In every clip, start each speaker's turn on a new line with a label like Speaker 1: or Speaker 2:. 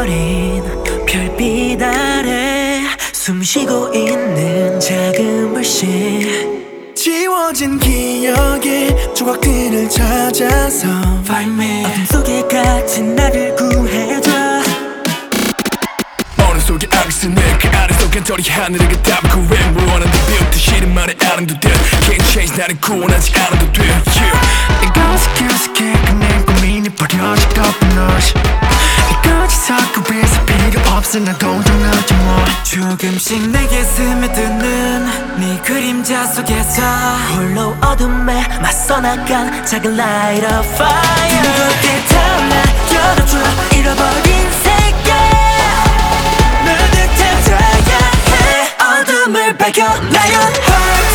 Speaker 1: 어린 별빛 아래 숨쉬고 있는 작은 불씨,
Speaker 2: 지워진 기억의 조각들을 찾아서
Speaker 1: Find me. 어둠 속에 갇힌 나를 구해줘.
Speaker 2: 어느 속에 악이 쓰네 그 아래속엔 저리 하늘을 가다듬고 왜 무언한데 비웃듯 싫은 말에 아름도 돼 Can't change 나를 구원하지 않아도 돼 이건 스킬스케 그냥 고민이 버려질 것뿐 너시 이거지서 그 위에서 필요 없어 나 동정하지 뭐
Speaker 1: 조금씩 내게 스며드는 네 그림자 속에서 홀로 어둠에 맞서 나간 작은 light of fire. 뜨겁게 타올라 열어줘 잃어버린 세계. 널 되찾아야 해 어둠을 발견 Lion Heart.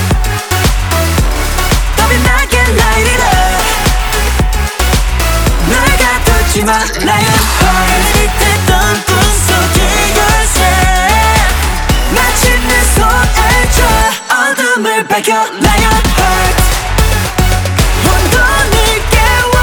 Speaker 1: 더 빛나게 light it up. 널 가두지 마 Lion Heart. 잊혔던 꿈속의 열쇠 마치 내 손을 줘 어둠을 발견 Lion Heart. 혼돈을 깨워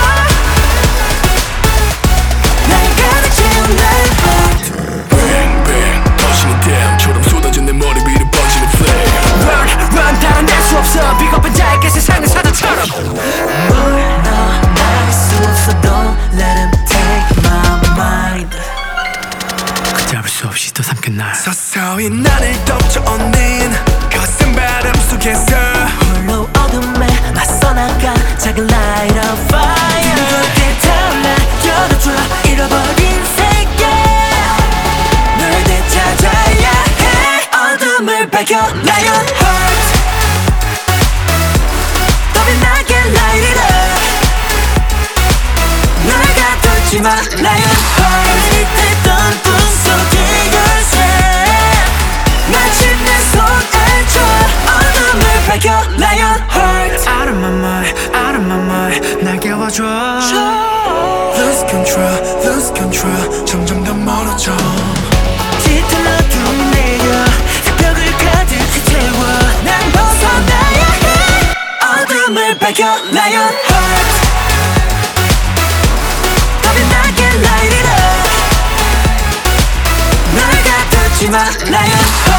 Speaker 1: 날 가득 채운 Lion Heart.
Speaker 2: Bang bang 터지는 댐처럼 쏟아진 내 머리 위로 번지는 flame
Speaker 1: Run run 달아낼 수 없어 비겁한 자에게 세상은 사자처럼. 너 나갈 수 없어 Don't let him take my mind. 붙잡을 수 없이 또 삼킨 날
Speaker 2: 서서히 나를 덮쳐오는 거센 바람 속에서
Speaker 1: 홀로 어둠에 맞서 나간 작은 light of fire. 뜨겁게 타올라 열어줘 잃어버린 세계. 널 되찾아야 해 어둠을 발견 Lion Heart. 더 빛나게 light it up. 널 가두지 마 Lion Heart. 잊혔던 꿈속의 열쇠 마치 내 손을 줘 어둠을 발견 Lion Heart.
Speaker 2: Out of my mind, out of my mind 날 깨워줘 Lose control 점점 더 멀어져
Speaker 1: 짙은 어둠 내려 새벽을 가득히 채워 난 벗어나야 해 어둠을 발견 Lion Heart. 더 빛나게 light it up. 널 가두지 마 Lion Heart.